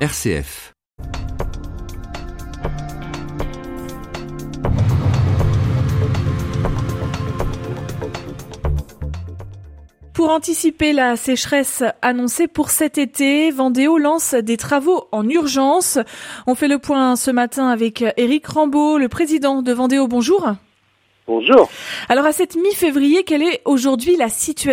RCF. Pour anticiper la sécheresse annoncée pour cet été, Vendéo lance des travaux en urgence. On fait le point ce matin avec Éric Rambaud, le président de Vendéo. Bonjour. Bonjour. Alors à cette mi-février, quelle est aujourd'hui la situation ?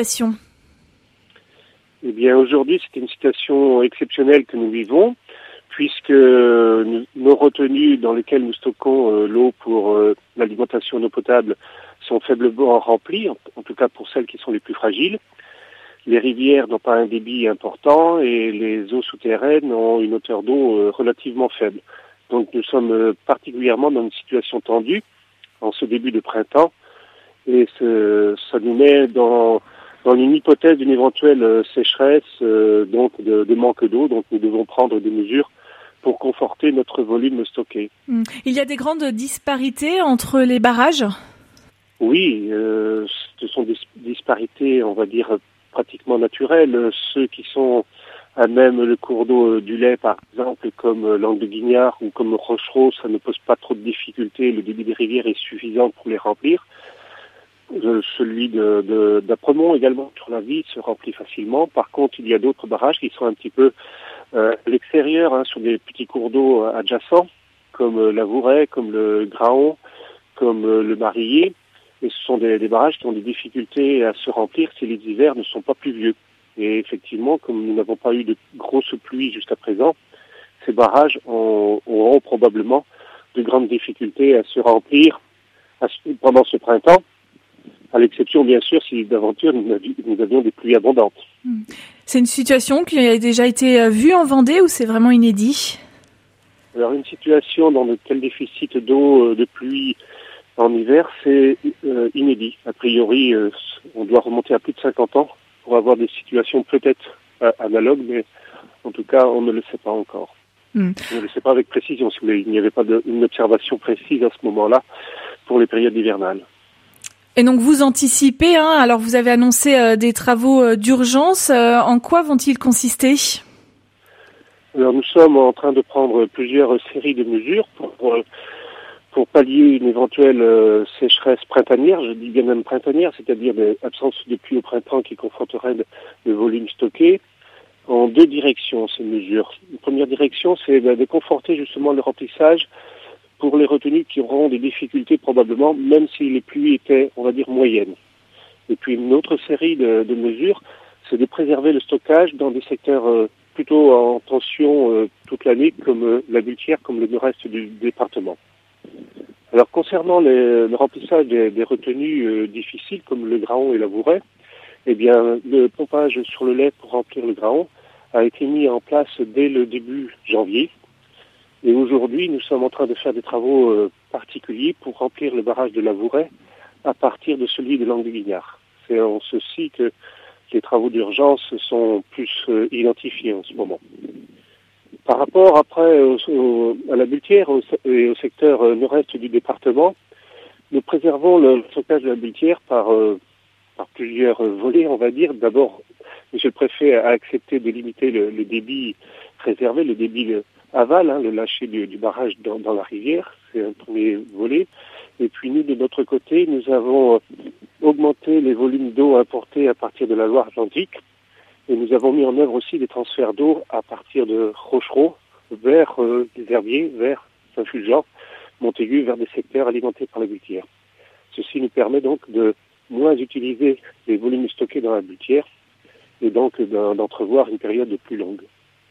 Eh bien aujourd'hui, c'est une situation exceptionnelle que nous vivons, puisque nos retenues dans lesquelles nous stockons l'eau pour l'alimentation en eau potable sont faiblement remplies, en tout cas pour celles qui sont les plus fragiles. Les rivières n'ont pas un débit important et les eaux souterraines ont une hauteur d'eau relativement faible. Donc nous sommes particulièrement dans une situation tendue en ce début de printemps et ça nous met dans une hypothèse d'une éventuelle sécheresse, donc de manque d'eau. Donc nous devons prendre des mesures pour conforter notre volume stocké. Il y a des grandes disparités entre les barrages ? Oui, ce sont des disparités, on va dire, pratiquement naturelles. Ceux qui sont à même le cours d'eau du Lay, par exemple, comme l'Angle de Guignard ou comme Rochereau, ça ne pose pas trop de difficultés. Le débit des rivières est suffisant pour les remplir. Celui d'Apremont également sur la Vie se remplit facilement. Par contre, il y a d'autres barrages qui sont un petit peu à l'extérieur, sur des petits cours d'eau adjacents, comme la Vouraie, comme le Graon, comme le Marillier. Et ce sont des barrages qui ont des difficultés à se remplir si les hivers ne sont pas pluvieux. Et effectivement, comme nous n'avons pas eu de grosses pluies jusqu'à présent, ces barrages auront probablement de grandes difficultés à se remplir pendant ce printemps, à l'exception bien sûr si d'aventure nous avions des pluies abondantes. C'est une situation qui a déjà été vue en Vendée ou c'est vraiment inédit ? Alors une situation dans lequel déficit d'eau, de pluie en hiver, c'est inédit. A priori, on doit remonter à plus de 50 ans pour avoir des situations peut-être analogues, mais en tout cas, on ne le sait pas encore. On ne le sait pas avec précision, si vous voulez. Il n'y avait pas une observation précise à ce moment-là pour les périodes hivernales. Et donc vous anticipez, alors vous avez annoncé des travaux d'urgence. En quoi vont-ils consister ? Alors nous sommes en train de prendre plusieurs séries de mesures pour pallier une éventuelle sécheresse printanière, je dis bien même printanière, c'est-à-dire des absences de pluie au printemps qui confronteraient le volume stocké, en deux directions ces mesures. Une première direction, c'est de conforter justement le remplissage pour les retenues qui auront des difficultés probablement, même si les pluies étaient, on va dire, moyennes. Et puis une autre série de mesures, c'est de préserver le stockage dans des secteurs plutôt en tension toute l'année, comme la Bultière, comme le nord-est du département. Alors concernant le remplissage des retenues difficiles, comme le Graon et la Vouraie, eh bien le pompage sur le Lay pour remplir le Graon a été mis en place dès le début janvier. Et aujourd'hui, nous sommes en train de faire des travaux particuliers pour remplir le barrage de la Vouraie à partir de celui de l'Angle de Guignard. C'est en ceci que les travaux d'urgence sont plus identifiés en ce moment. Par rapport après à la Bultière et au secteur nord-est du département, nous préservons le stockage de la Bultière par plusieurs volets, on va dire. D'abord, M. le Préfet a accepté de limiter le débit réservé, le débit aval, le lâcher du barrage dans la rivière. C'est un premier volet. Et puis nous, de notre côté, nous avons augmenté les volumes d'eau importés à partir de la Loire-Atlantique. Et nous avons mis en œuvre aussi des transferts d'eau à partir de Rochereau vers les Herbiers, vers Saint-Fulgent, Montaigu, vers des secteurs alimentés par la Bultière. Ceci nous permet donc de moins utiliser les volumes stockés dans la Bultière et donc d'entrevoir une période plus longue.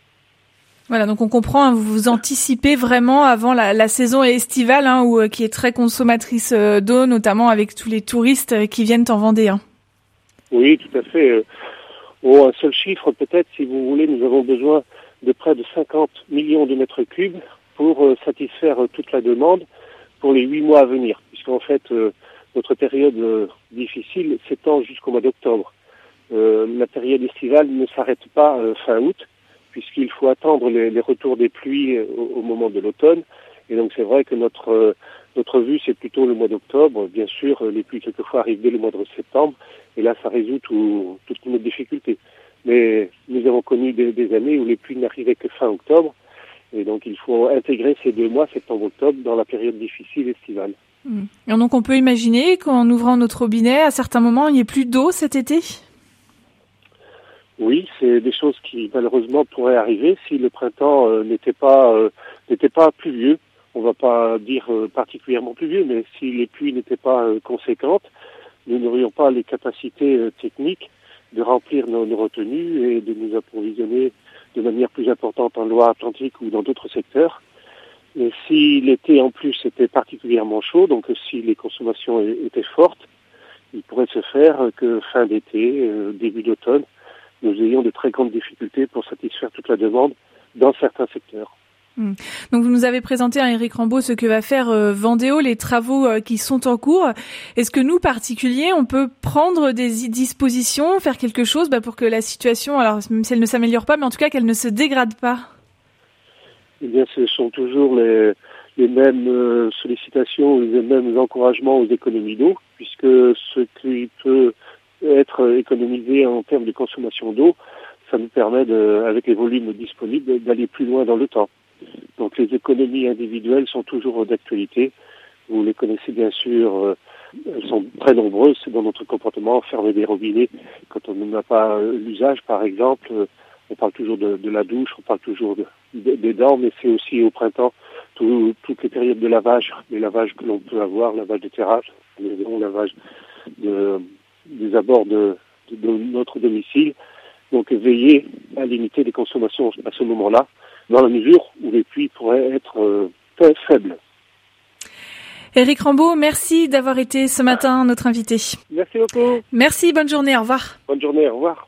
Voilà, donc on comprend, vous anticipez vraiment avant la saison estivale, qui est très consommatrice d'eau, notamment avec tous les touristes qui viennent en Vendée. Oui, tout à fait. Un seul chiffre peut-être, si vous voulez, nous avons besoin de près de 50 millions de mètres cubes pour satisfaire toute la demande pour les 8 mois à venir, puisqu'en fait, notre période difficile s'étend jusqu'au mois d'octobre. La période estivale ne s'arrête pas fin août, puisqu'il faut attendre les retours des pluies au moment de l'automne. Et donc c'est vrai que notre vue, c'est plutôt le mois d'octobre. Bien sûr, les pluies quelquefois arrivent dès le mois de septembre, et là ça résout toutes nos difficultés. Mais nous avons connu des années où les pluies n'arrivaient que fin octobre, Et donc il faut intégrer ces 2 mois, septembre-octobre, dans la période difficile estivale. Et donc on peut imaginer qu'en ouvrant notre robinet, à certains moments, il n'y ait plus d'eau cet été ? Oui, c'est des choses qui malheureusement pourraient arriver si le printemps n'était pas pluvieux. On va pas dire particulièrement pluvieux, mais si les pluies n'étaient pas conséquentes, nous n'aurions pas les capacités techniques de remplir nos retenues et de nous approvisionner de manière plus importante en Loire-Atlantique ou dans d'autres secteurs. Et si l'été en plus était particulièrement chaud, donc si les consommations étaient fortes, il pourrait se faire que fin d'été, début d'automne, nous ayons de très grandes difficultés pour satisfaire toute la demande dans certains secteurs. Donc vous nous avez présenté, Éric Rambaud, ce que va faire Vendéo, les travaux qui sont en cours. Est-ce que nous, particuliers, on peut prendre des dispositions, faire quelque chose pour que la situation, alors même si elle ne s'améliore pas, mais en tout cas qu'elle ne se dégrade pas ? Eh bien, ce sont toujours les mêmes sollicitations, les mêmes encouragements aux économies d'eau, puisque ce qui peut être économisé en termes de consommation d'eau, ça nous permet, avec les volumes disponibles, d'aller plus loin dans le temps. Donc les économies individuelles sont toujours d'actualité. Vous les connaissez bien sûr, elles sont très nombreuses, c'est dans notre comportement, fermer des robinets quand on n'en a pas l'usage par exemple. On parle toujours de la douche, on parle toujours des dents, mais c'est aussi au printemps toutes les périodes de lavage, les lavages que l'on peut avoir, lavage des terrasses, lavage des abords de notre domicile. Donc veiller à limiter les consommations à ce moment-là, dans la mesure où les pluies pourraient être très faibles. Éric Rambaud, merci d'avoir été ce matin notre invité. Merci beaucoup. Merci, bonne journée, au revoir. Bonne journée, au revoir.